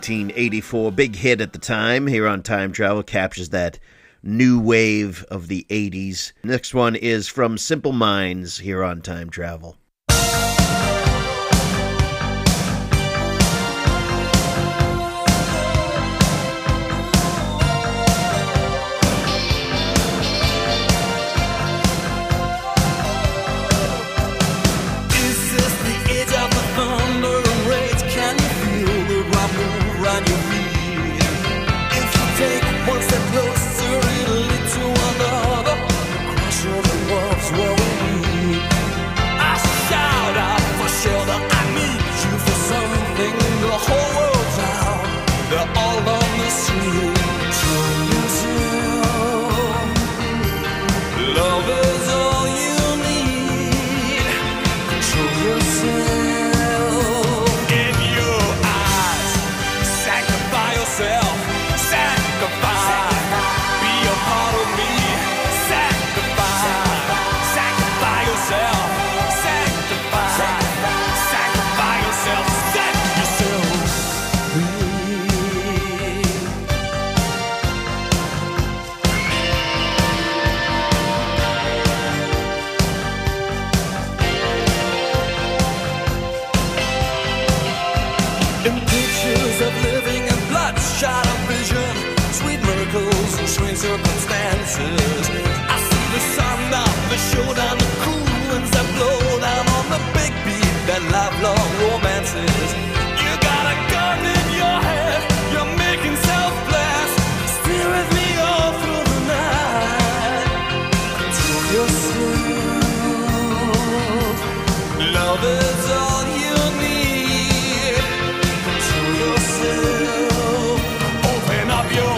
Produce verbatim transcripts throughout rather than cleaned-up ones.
nineteen eighty-four, big hit at the time here on Time Travel, captures that new wave of the eighties. Next one is from Simple Minds here on Time Travel. Circumstances. I see the sun up, the showdown, the cool winds that blow down on the big beat, that lifelong romances. You got a gun in your head, you're making self-blast. Stay with me all through the night. Control yourself. Love is all you need. Control yourself. Open up your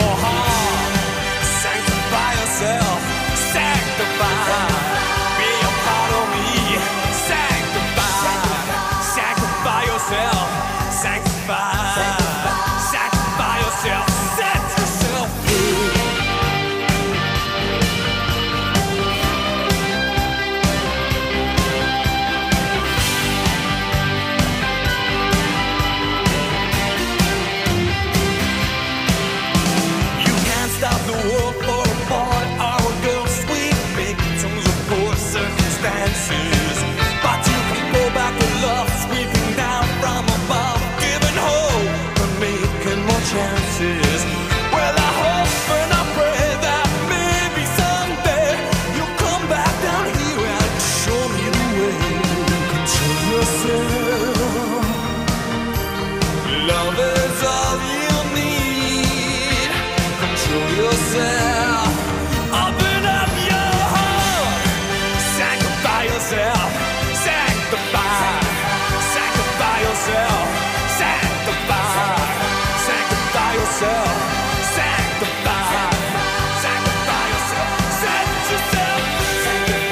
chances. Well, I hope and I pray that maybe someday you'll come back down here and show me the way. Control yourself. Love is all you need. Control yourself. Open up your heart. Sanctify yourself. Sanctify. Sanctify yourself. Sanctify. Yourself, sanctify, sanctify yourself, set yourself free.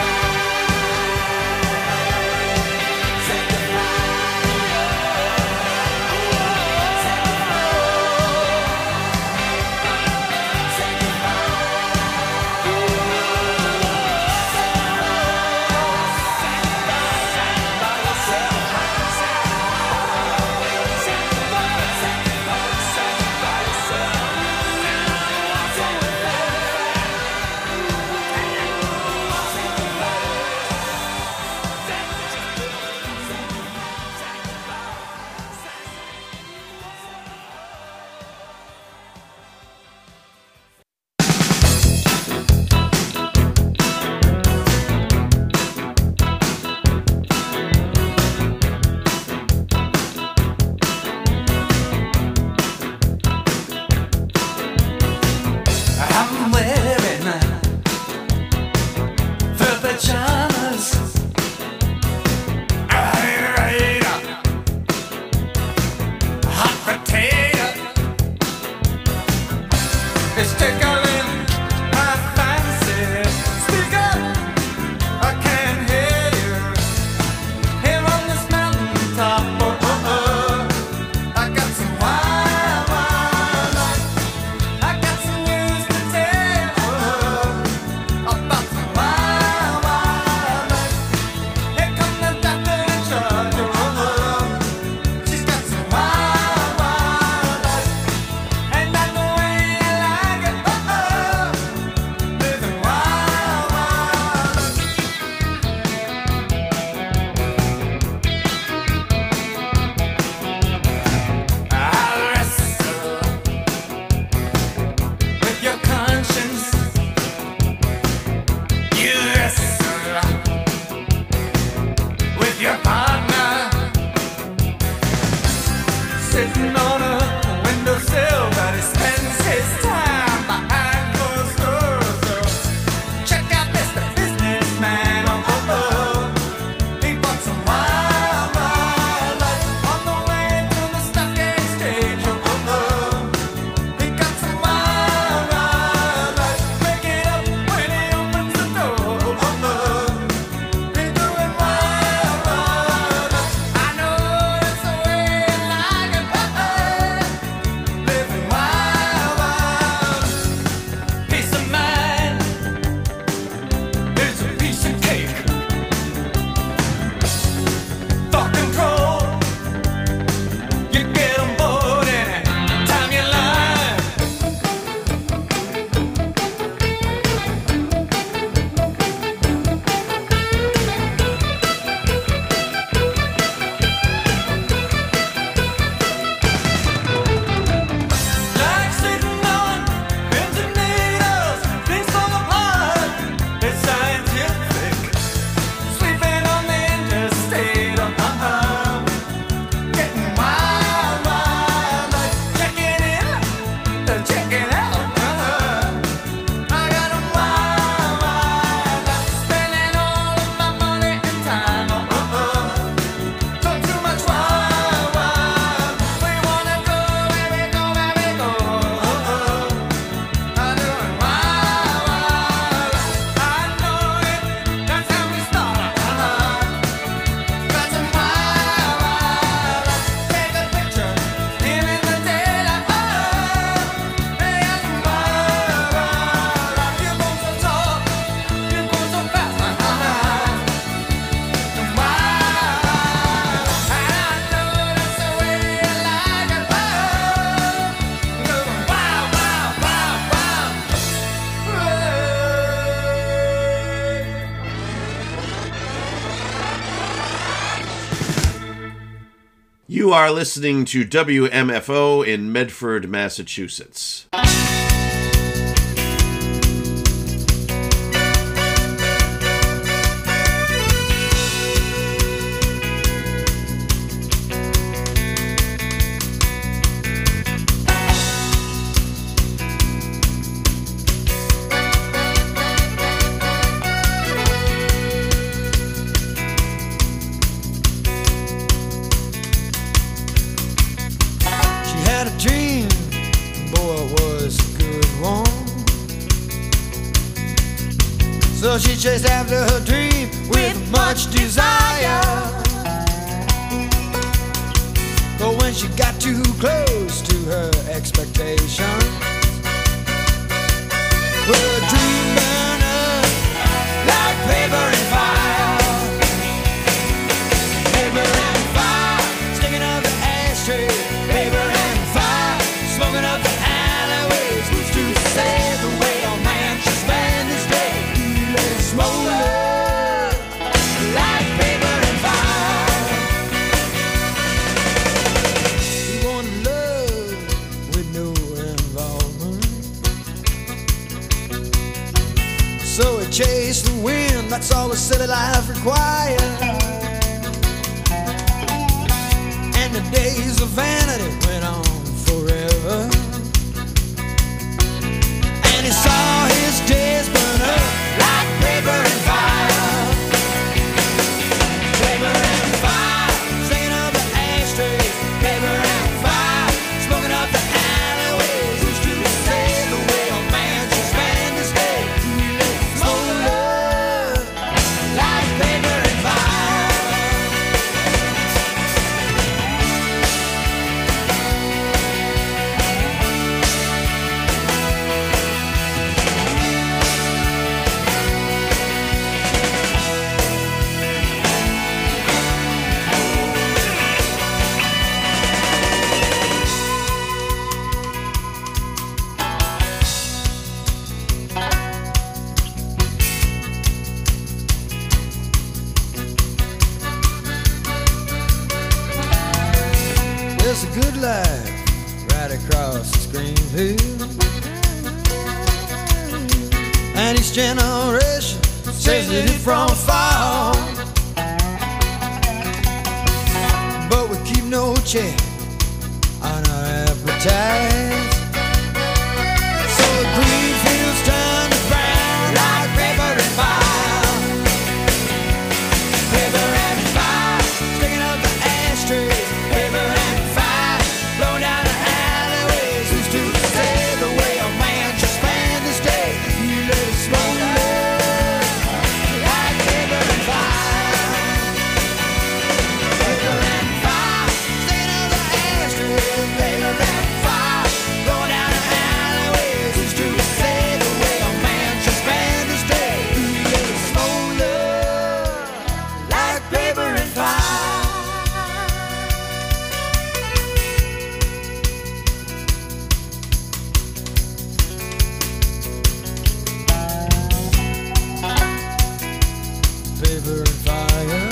You are listening to W M F O in Medford, Massachusetts. So she chased after her dream with much desire. But when she got too close to her expectation, her dream burned up like paper and fire. Paper and fire, sticking up the ashtray. Paper and fire, smoking up the alleyways. Who's to say the way a man should spend his day? Smolder like paper and fire. He wanted love with no involvement, so he chased the wind. That's all a city life required. And the days of vanity went on forever. And he saw his days burn up like paper and fire. Paper and fire, singing up the ashtrays. Paper and fire, smoking up the alleyways. Who's to say the way a man should spend his day? Smolder like paper and fire. There's a good life right across the screen field, and each generation says it from afar. But we keep no check on our appetites, so the green fields turn to brown like paper and fire. Paper and fire, sticking up the ashtrays. Paper and blowing down the alleyways. Who's to say the way a man should spend his day? You let it smolder like paper and fire. Paper and fire, sticking up the ashtrays. Paper and fire, blowing down the alleyways. Who's to say the way a man should spend his day? You let it smolder like paper and fire. Paper and fire.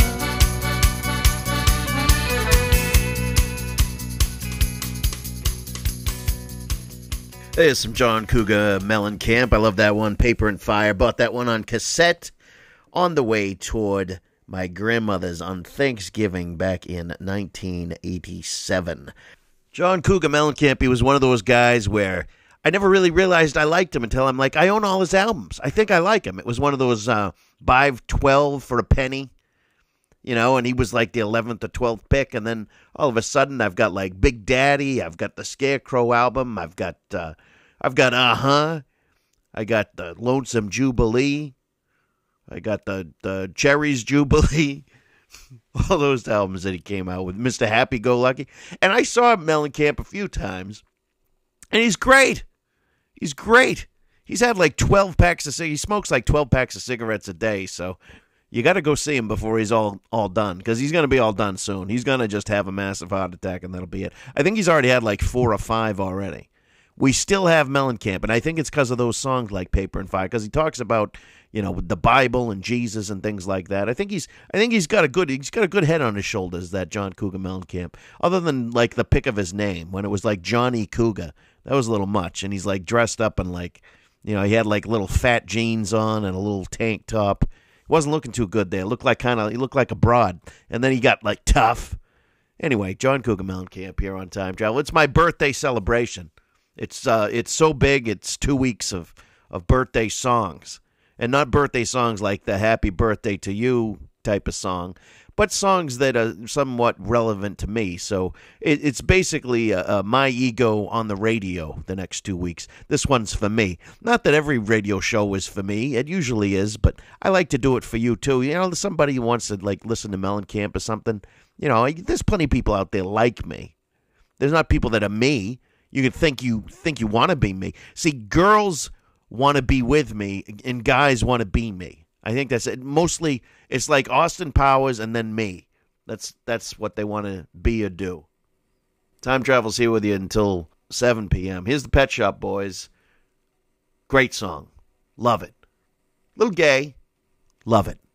There's some John Cougar Mellencamp. I love that one, Paper and Fire. Bought that one on cassette on the way toward my grandmother's on Thanksgiving back in nineteen eighty-seven. John Cougar Mellencamp, he was one of those guys where I never really realized I liked him until I'm like, I own all his albums. I think I like him. It was one of those uh, buy twelve for a penny, you know, and he was like the eleventh or twelfth pick. And then all of a sudden I've got like Big Daddy. I've got the Scarecrow album. I've got, uh, I've got Uh-huh. I got the Lonesome Jubilee. I got the, the Cherries Jubilee. All those albums that he came out with. Mister Happy-Go-Lucky. And I saw Mellencamp a few times. And he's great. He's great. He's had like twelve packs of cigarettes. He smokes like twelve packs of cigarettes a day. So you got to go see him before he's all, all done. Because he's going to be all done soon. He's going to just have a massive heart attack and that'll be it. I think he's already had like four or five already. we still have Mellencamp, and I think it's because of those songs like Paper and Fire, because he talks about, you know, the Bible and Jesus and things like that. I think he's I think he's got a good he's got a good head on his shoulders, that John Cougar Mellencamp. Other than like the pick of his name, when it was like Johnny Cougar, that was a little much. And he's like dressed up in like, you know, he had like little fat jeans on and a little tank top. He wasn't looking too good there. Looked like kind of he looked like a broad. And then he got like tough. Anyway, John Cougar Mellencamp here on Time Travel. It's my birthday celebration. It's uh, it's so big. It's two weeks of, of birthday songs, and not birthday songs like the "Happy Birthday to You" type of song, but songs that are somewhat relevant to me. So it, it's basically uh, uh, my ego on the radio. The next two weeks, this one's for me. Not that every radio show is for me. It usually is, but I like to do it for you too. You know, somebody who wants to like listen to Mellencamp or something. You know, there's plenty of people out there like me. There's not people that are me. You can think you think you want to be me. See, girls want to be with me, and guys want to be me. I think that's it. Mostly, it's like Austin Powers and then me. That's that's what they want to be or do. Time Travel's here with you until seven p.m. Here's the Pet Shop Boys. Great song. Love it. Little gay. Love it.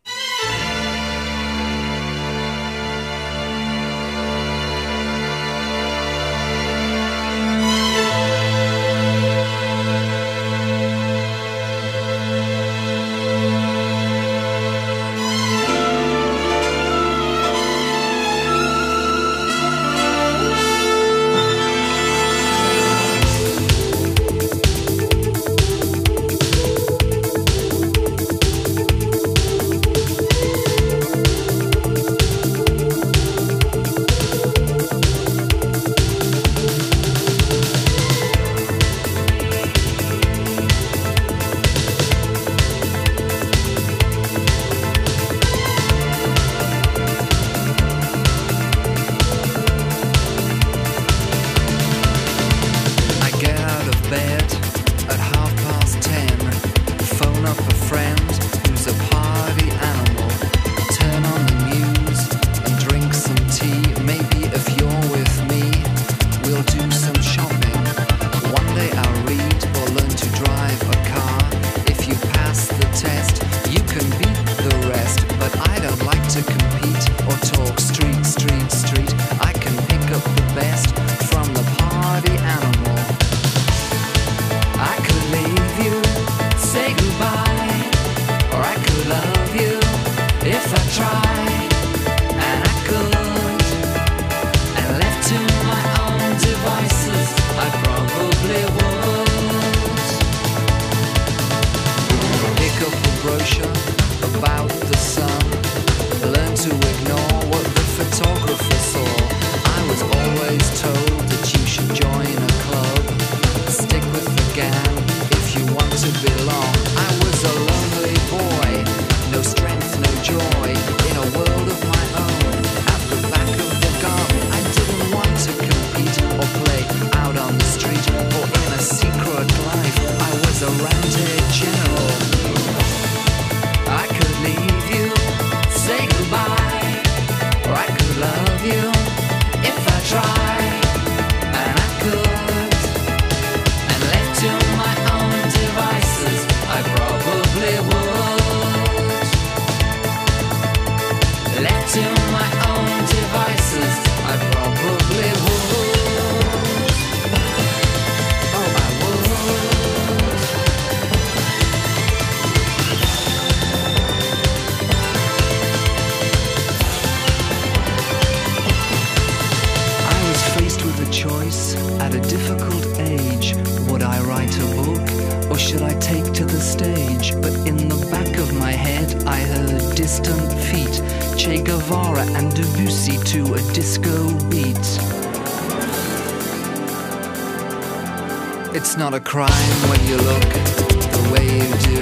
It's not a crime when you look the way you do,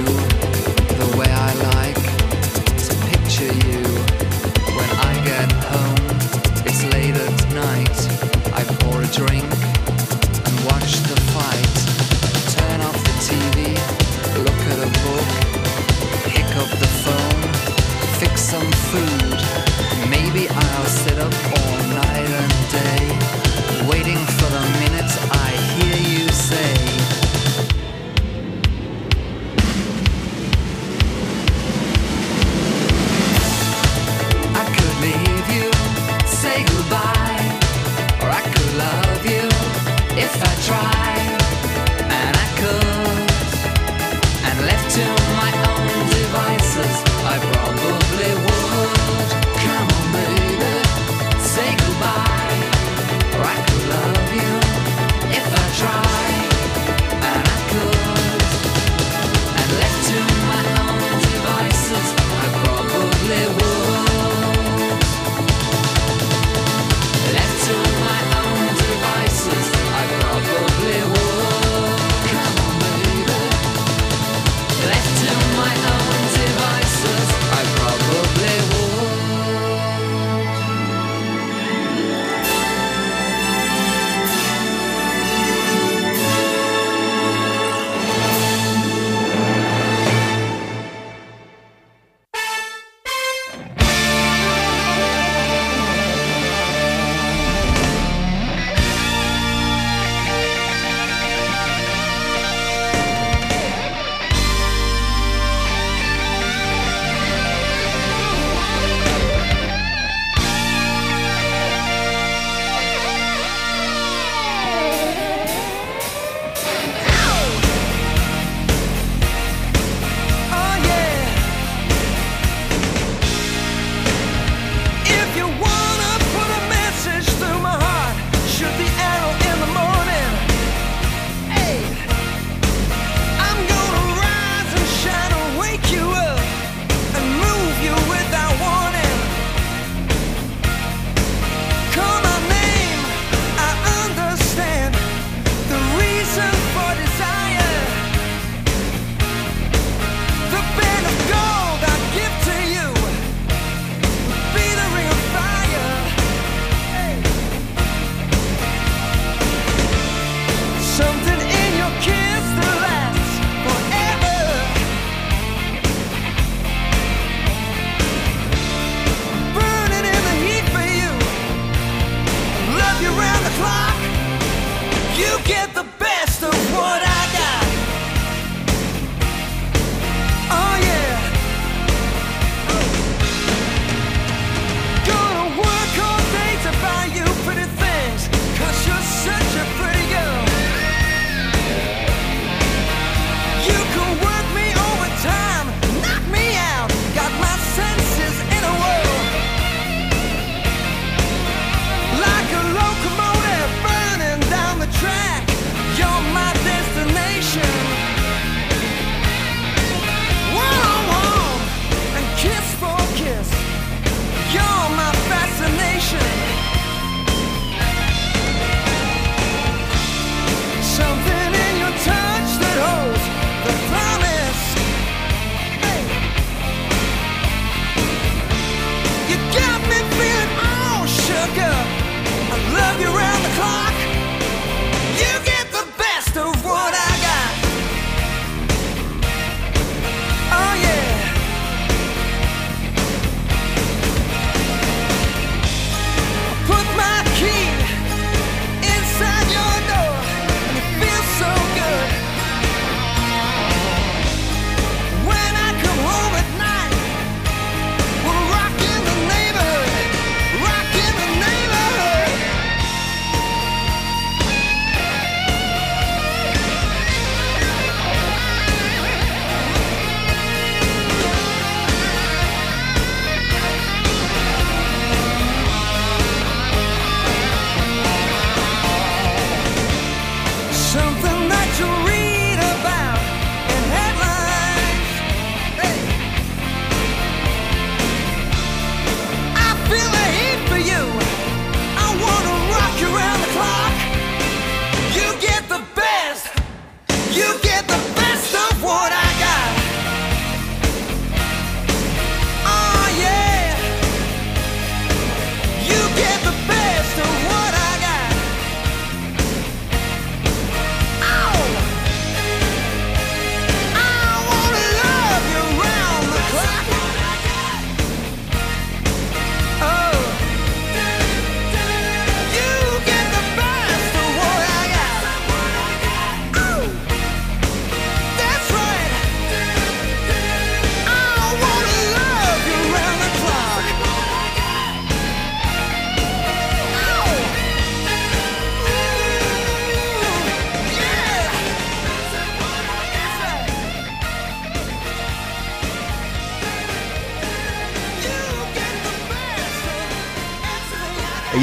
the way I like to picture you. When I get home, it's late at night. I pour a drink and watch the fight. Turn off the T V, look at a book, pick up the phone, fix some food. Maybe I'll sit up all night and day, waiting for the minute I hear you say, try, and I could. And left to my own devices, I probably would. Come on, baby, say goodbye, or I could love you if I tried, and I could. And left to my own devices, I probably would. Left to my own devices, I probably would.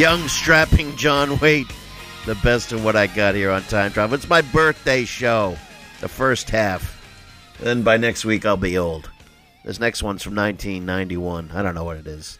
Young, strapping John Waite. The best of what I got here on Time Travel. It's my birthday show, the first half. Then by next week, I'll be old. This next one's from nineteen ninety-one. I don't know what it is.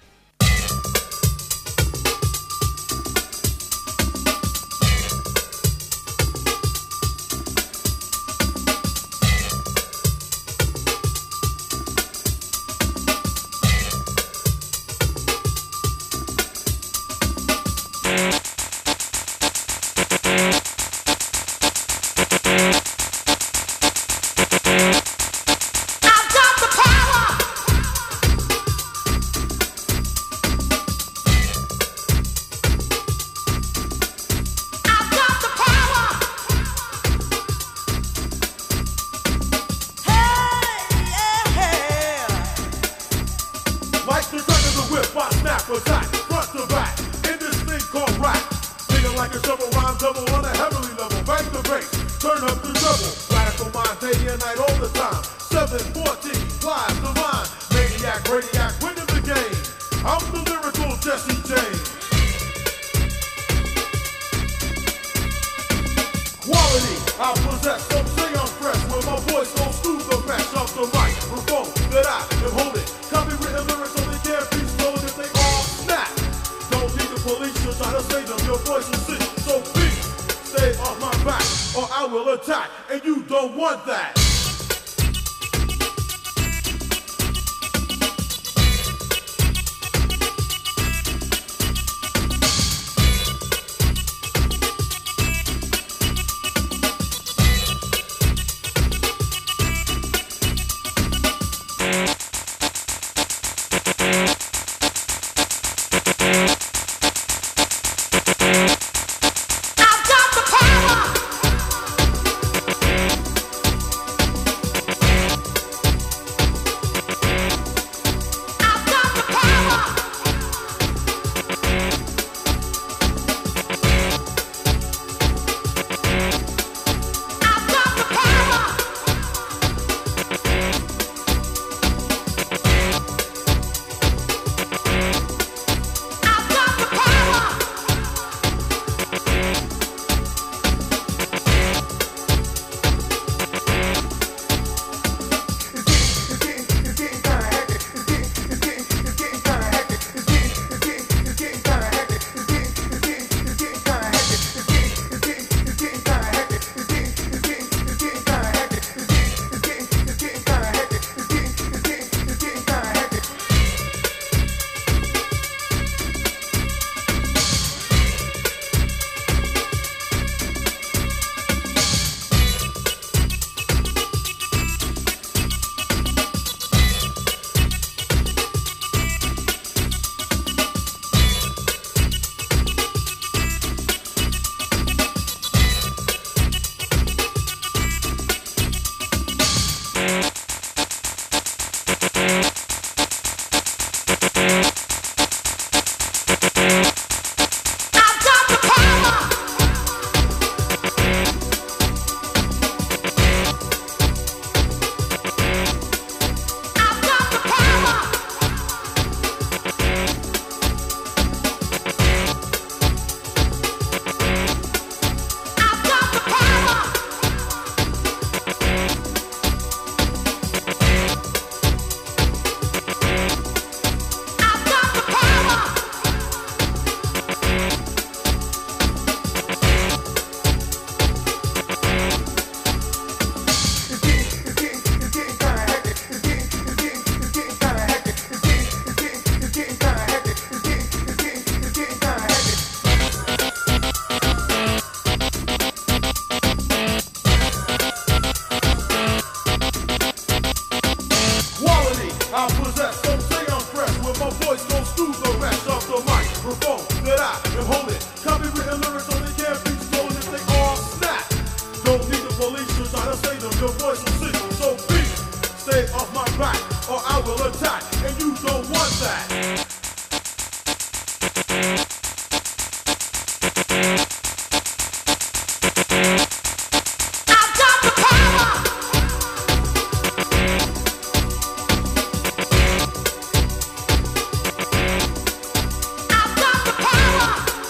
I've got the power.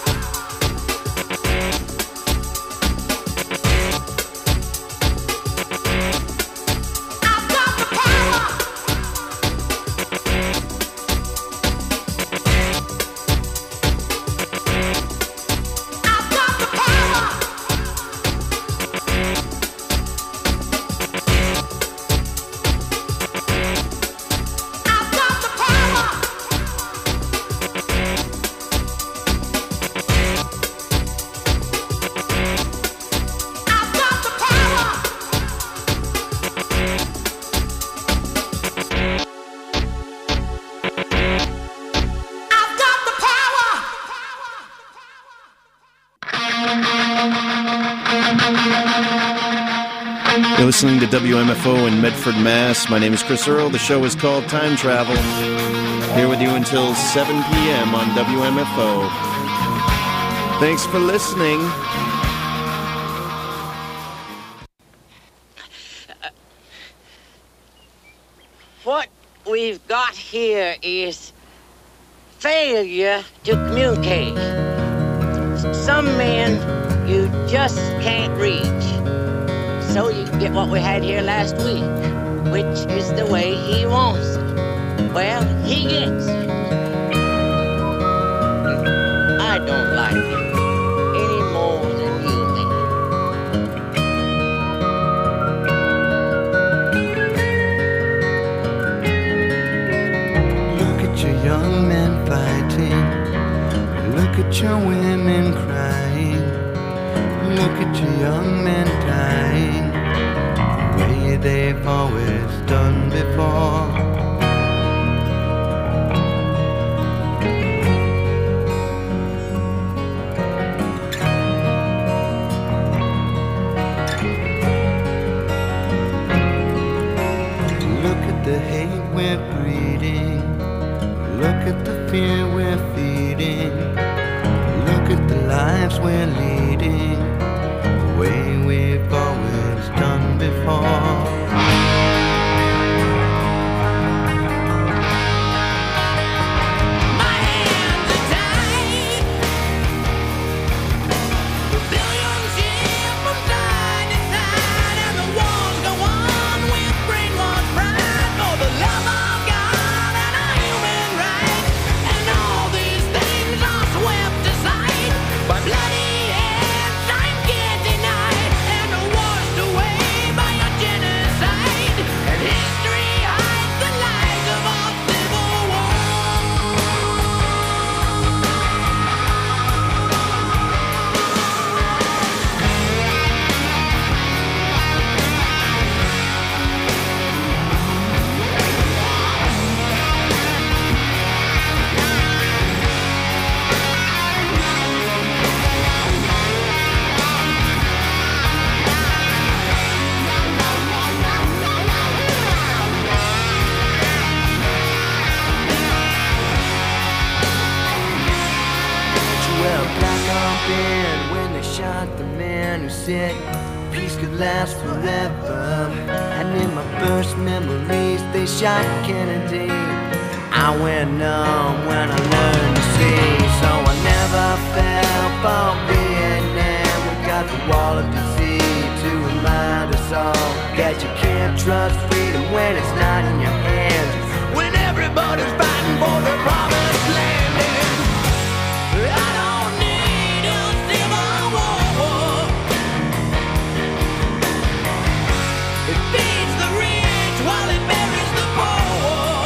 You're listening to W M F O in Medford, Mass. My name is Chris Earl. The show is called Time Travel. Here with you until seven p.m. on W M F O. Thanks for listening. Uh, what we've got here is failure to communicate. Some men you just can't reach. So you get what we had here last week, which is the way he wants it. Well, he gets it. I don't like it any more than you may. Look at your young men fighting. Look at your women crying. Look at your young men dying the way they've always done before. Look at the hate we're breeding. Look at the fear we're feeding. Look at the lives we're leading, the way we've always done before. Said peace could last forever. And in my first memories they shot Kennedy. I went numb when I learned to see. So I never fell for Vietnam. We got the wall of disease to remind us all that you can't trust freedom when it's not in your hands. When everybody's fighting for the promised land. I don't need a civil war. It feeds the rich while it buries the poor.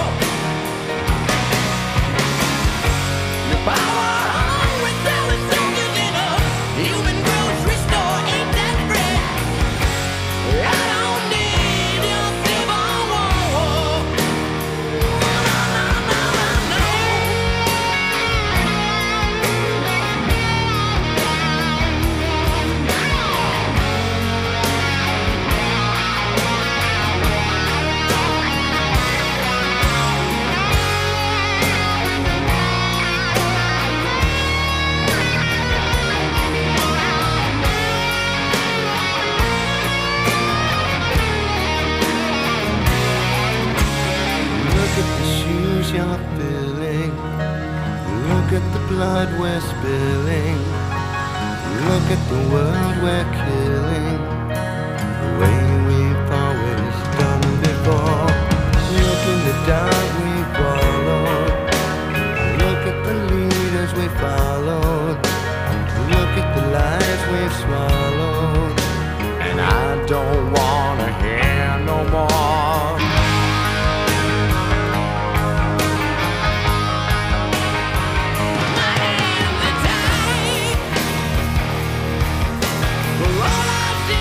The power hungry selling soldiers in a human grocery store. Ain't that bread? I don't need a civil war. No, no, no, no, no. Look at the shoes you're filling. Look at the blood we're spilling. Look at the world we're killing, the way we've always done before. Look in the dark we followed. Look at the leaders we followed. Look at the lies we've swallowed. And I don't wanna hear no more. My hands are tied. For all I've seen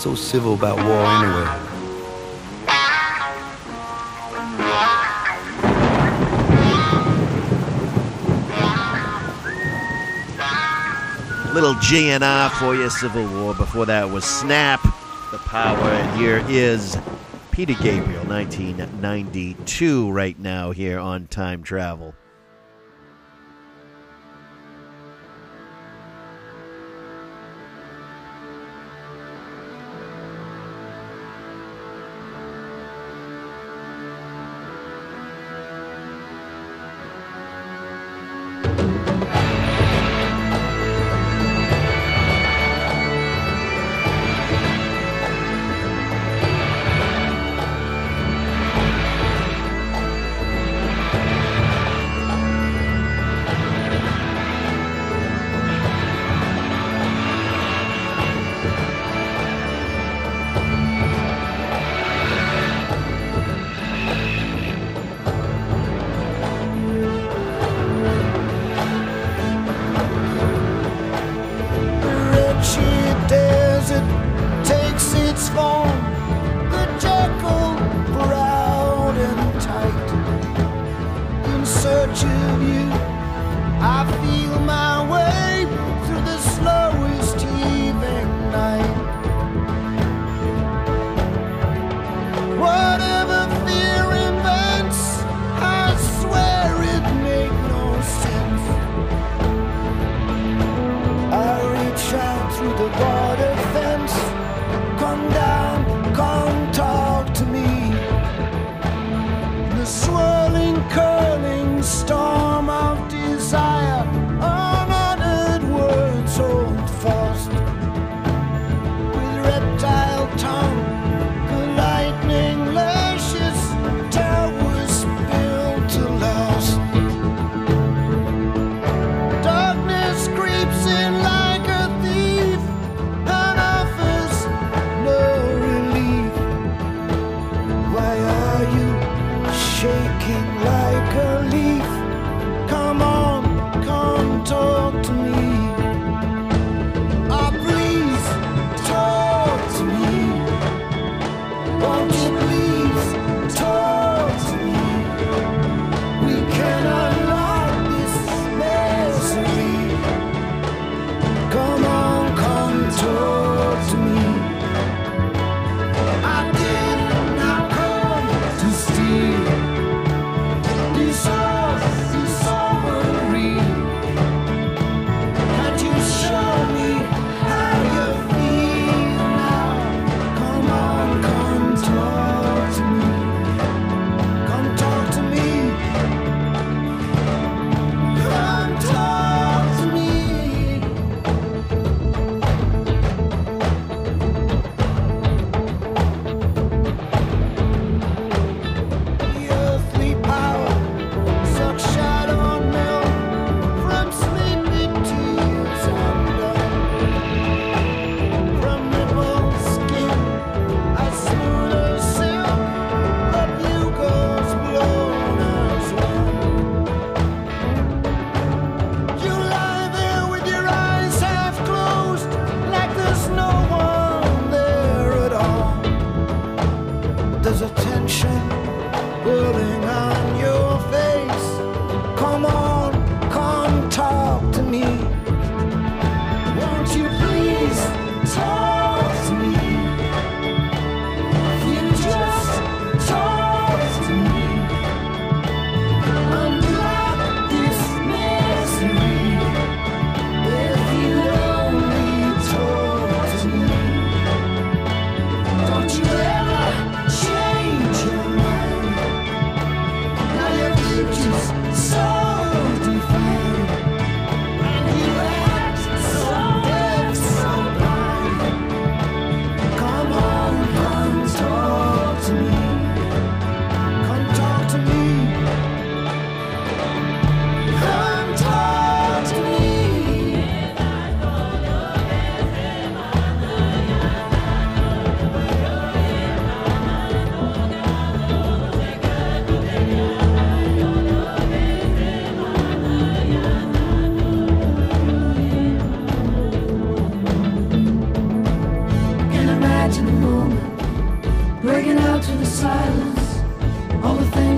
so civil about war anyway? Little G N R for you, Civil War. Before that was Snap, The Power, and here is Peter Gabriel, nineteen ninety-two, right now here on Time Travel.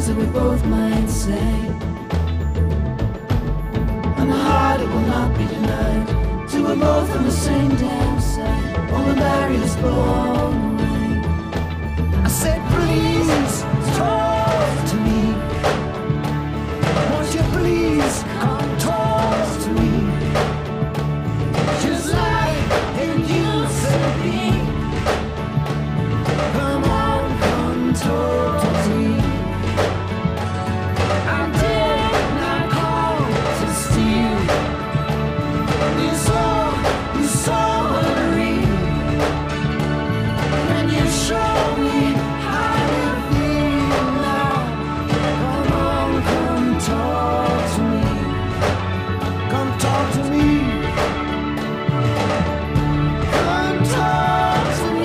that we both might say. And the heart, it will not be denied, till we're both on the same damn side, all the barriers blown away. I said, please talk to me. Won't you please come talk to me? Just like it used to be. Come on, come talk to me. I did not call to steal. You saw, you saw the real. Can you show me how you feel now? Come on, come talk to me. Come talk to me. Come talk to me.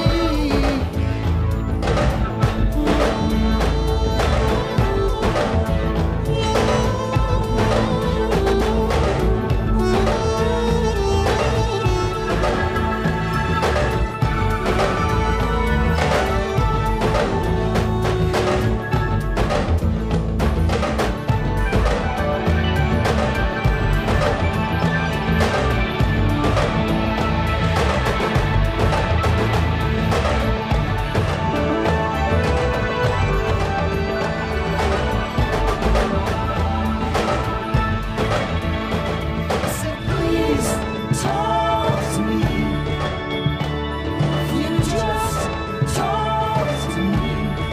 I said, please talk to me. If you just talk to me,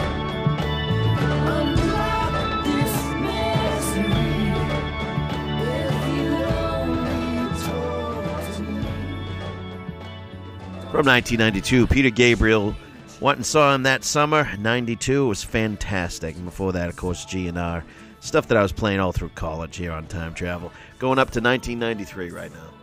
unblock this misery. If you only talk to me. From nineteen ninety-two, Peter Gabriel. Went and saw him that summer. ninety-two was fantastic. And before that, of course, G N R. Stuff that I was playing all through college here on Time Travel. Going up to nineteen ninety-three right now.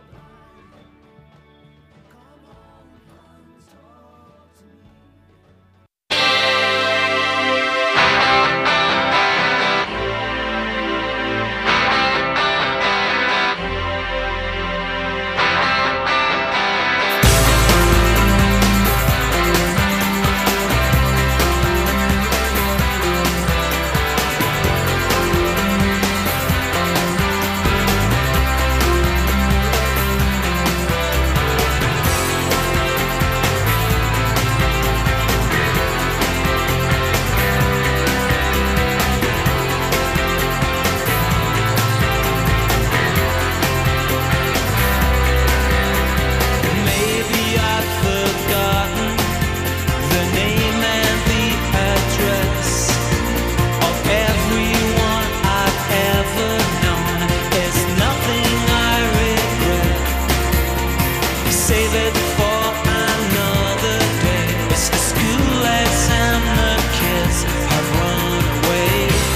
Maybe I've forgotten the name and the address of everyone I've ever known. There's nothing I regret. Save it for another day. It's the school lights and the kids have run away.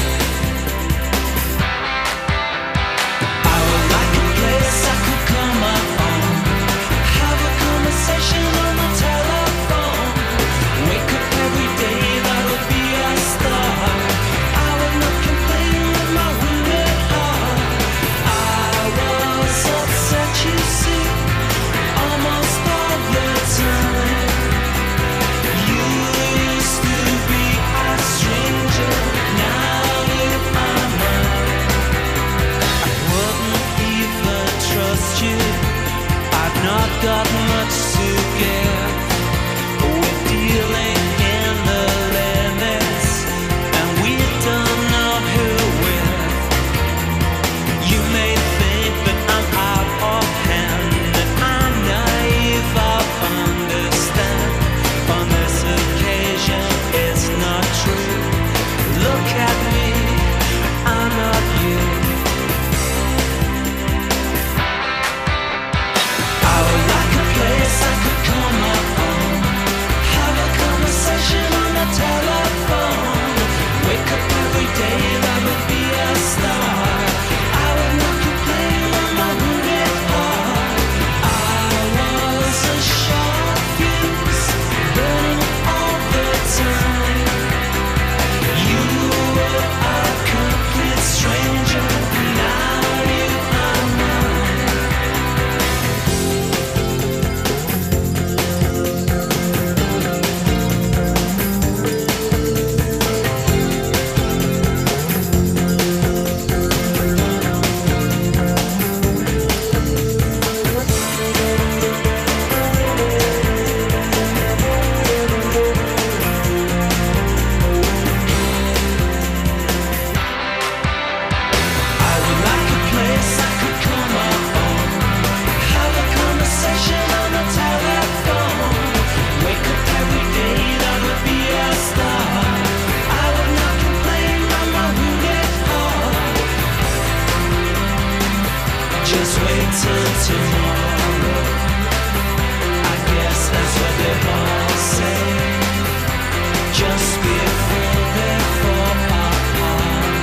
I would like a place I could come up on. Have a conversation on the telephone. Wake up every day, that would be a start. I would not complain with my wounded heart. I was upset, you see, almost all the time. You used to be a stranger, now you are mine. I wouldn't even trust you. I've not got much to give. We're dealing in the limits, and we don't know who will. You may think that I'm out of hand, that I'm naive, I'll understand. On this occasion, it's not true. Look at me, I'm not you. I would like a place I could come up on. Have a conversation on the telephone. Wake up every day, that would be a start. I would not complain with my wounded heart. I was a short fuse, burning all the time. You were a complete stranger, now you are mine. tomorrow. I guess that's what they all say. Just before they fall apart.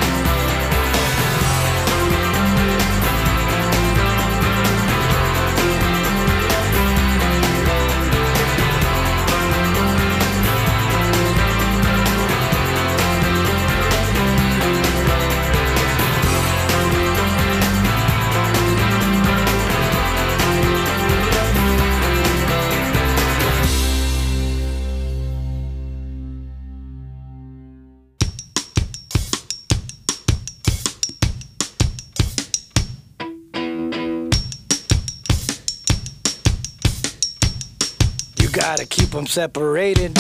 You gotta keep them separated.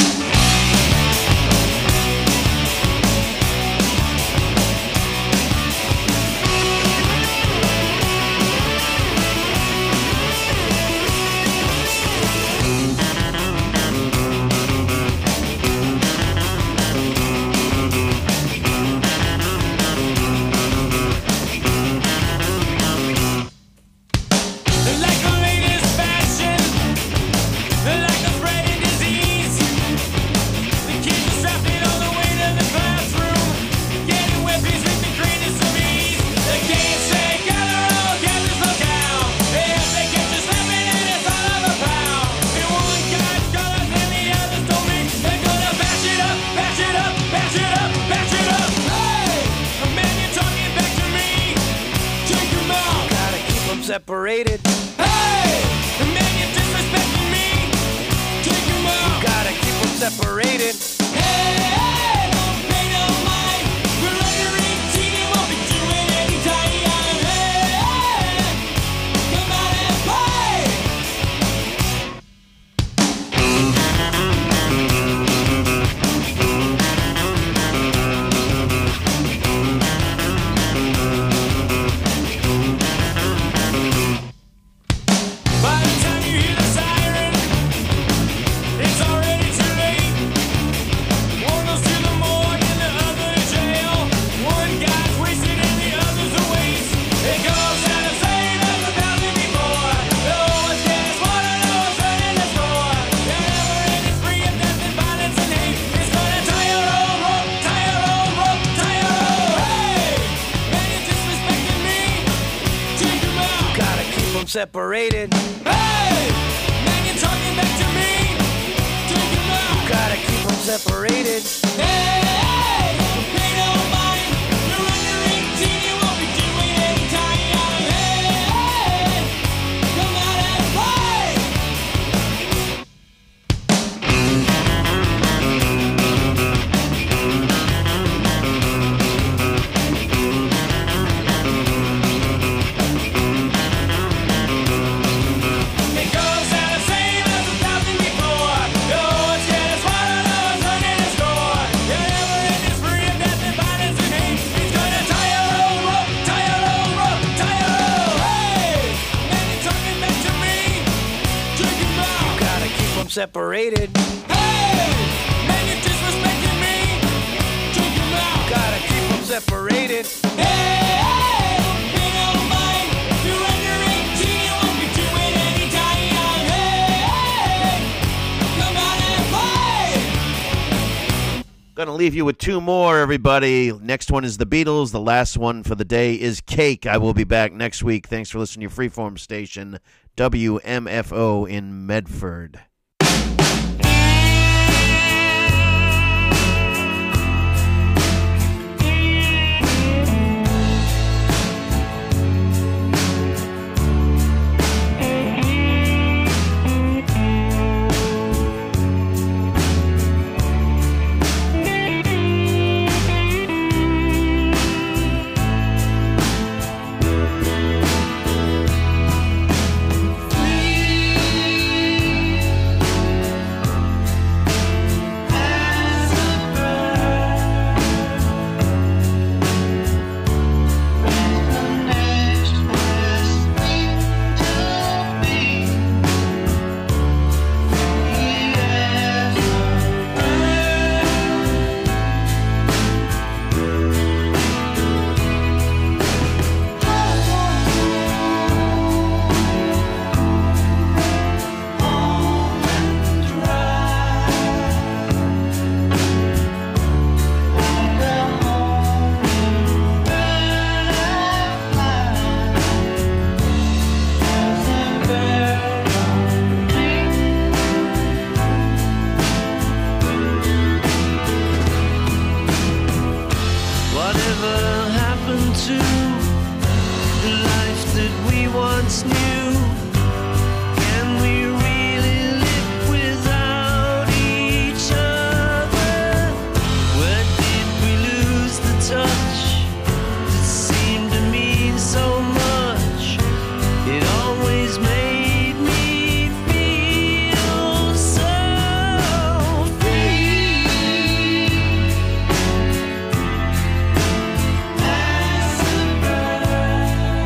Like the latest fashion, like the spreading disease. The kids are strapped in all the way to the classroom, getting weapons with the greatest of ease. They can't say gather all, gather slow down. If they catch us slapping and it's all of a pound. And one guy's got us and the others told me they're gonna bash it up, bash it up, bash it up, bash it up. Hey, a man, you're talking back to me. Check your mouth. Gotta keep them separated. Hey, the man, you're disrespecting me. Take him out. Gotta keep them separated. Hey, hey, don't pay no mind. We're under eighteen and won't be doing any time. Hey, hey, come out and play. By the time you hear the siren, it's already too late. One goes to the morgue and the other to jail. One guy's wasted and the other's a waste. It goes out of saying as a thousand before. No one's getting smarter, no one's running the score. There never ending spree of death and violence and hate. It's gonna tie your own rope, tie your own rope, tie your own. Hey, man, you're disrespecting me. Take him out. Gotta keep them separated. Hey, man, you're talking back to me. Take him out. Gotta keep them separated. Hey, hey, don't pay no mind. You're under eighteen, you won't be doing any time. Hey, hey, come out and play. It goes out the same as a thousand before. No one's getting smarter, no one's running the score. You're never ending spree of death and violence and hate. He's gonna tie your own rope, tie your own rope, tie your own. Hey, man, you're talking back to me. Check him out. Gotta keep them separated. Hey, man, you're disrespecting me. Check him out. Gotta keep them separated. Hey, hey, don't pay no mind. You're under eighteen, you won't be doing any time. Hey, hey, come out and play. Gonna leave you with two more, everybody. Next one is the Beatles. The last one for the day is Cake. I will be back next week. Thanks for listening to your freeform station, W M F O in Medford. Free Whatever happened to the life that we once knew? Can we really live without each other? Where did we lose the touch that seemed to mean so much? It always made me feel so free. As a bird,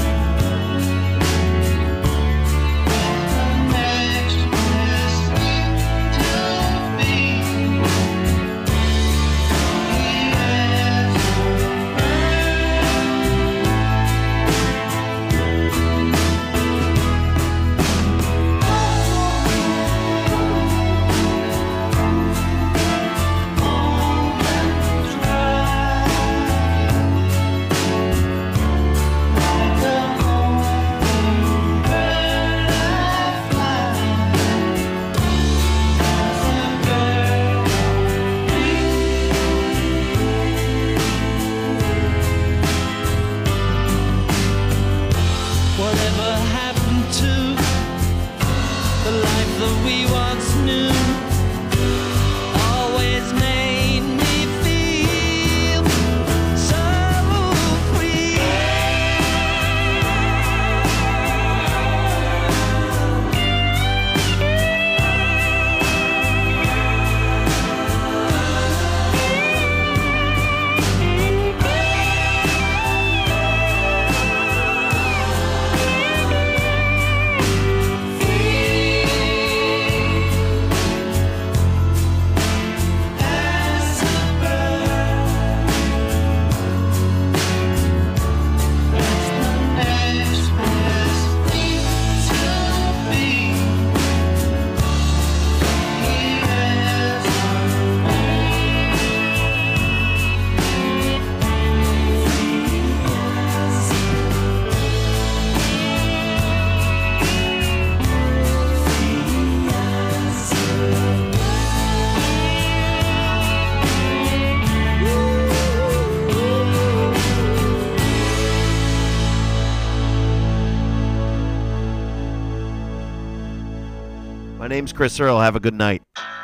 the next best thing to be. Whatever happened to the life that we once knew? Always made me feel so free. As a bird, that's the next best thing to be. My name's Chris Earl. Have a good night.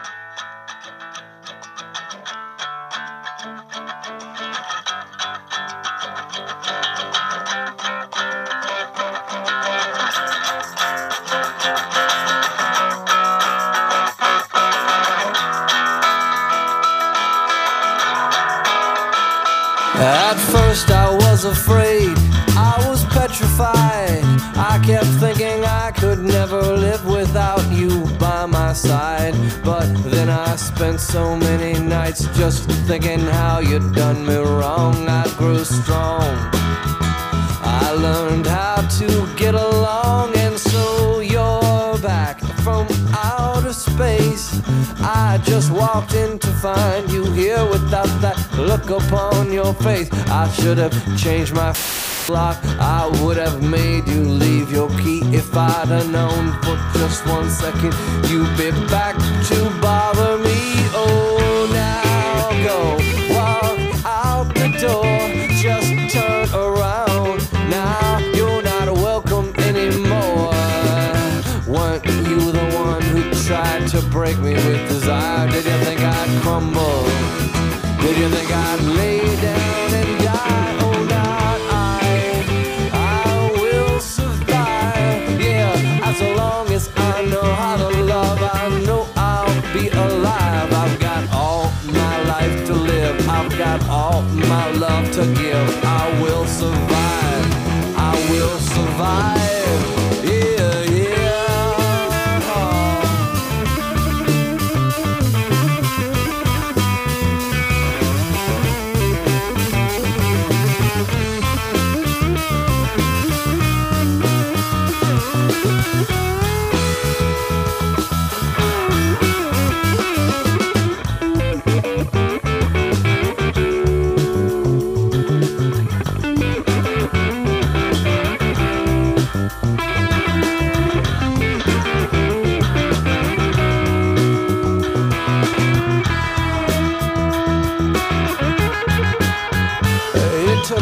At first I was afraid, I was petrified. I kept thinking I could never live without you by my side. But then I spent so many nights just thinking how you'd done me wrong. I grew strong, I learned how to get along. And so you're back from outer space. I just walked in to find you here without that look upon your face. I should have changed my lock. I would have made you leave your key if I'd have known for just one second you'd be back to bother me. Oh, now go walk out the door, just turn around. Now you're not welcome anymore. Weren't you the one who tried to break me with desire? Did you think I'd crumble? Did you think I'd lay down and die? Oh, not I. I will survive. Yeah, as long as I know how to love, I know I'll be alive. I've got all my life to live. I've got all my love to give. I will survive. I will survive. Yeah, yeah.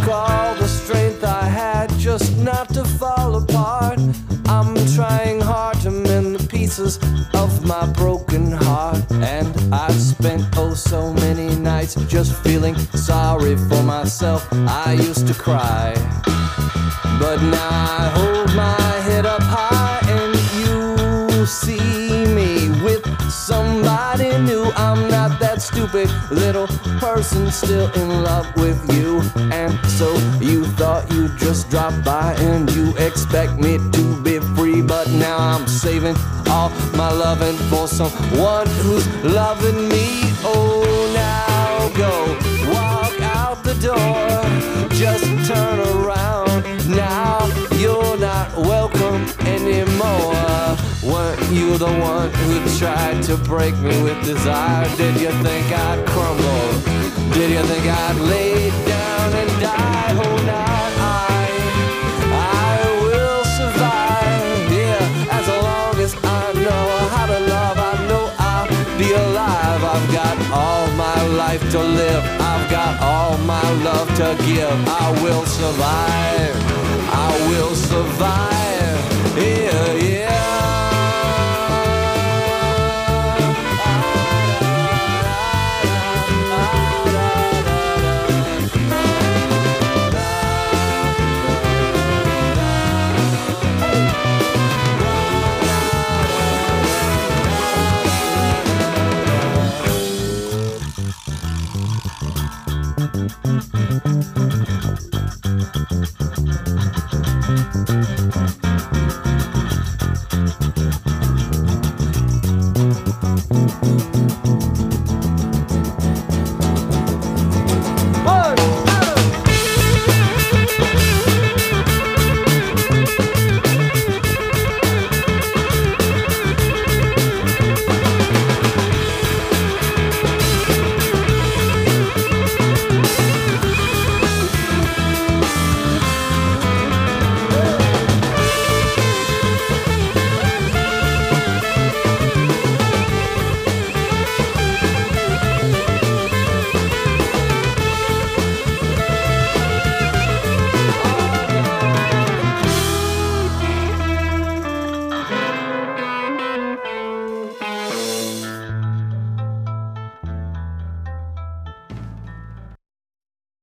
took all the strength I had just not to fall apart. I'm trying hard to mend the pieces of my broken heart. And I've spent oh so many nights just feeling sorry for myself. I used to cry, but now I hold my head up high and you see me with somebody new. I'm not that stupid little person still in love with you. And so you thought you'd just drop by and you expect me to be free. But now I'm saving all my loving for someone who's loving me. Oh, now go walk out the door, just turn around. Now you're not welcome anymore. Weren't you the one who tried to break me with desire? Did you think I'd crumble? Did you think I'd lay down and die? Oh, now I, I will survive. Yeah, as long as I know how to love, I know I'll be alive. I've got all my life to live. I've got all my love to give. I will survive. I will survive. Yeah, yeah.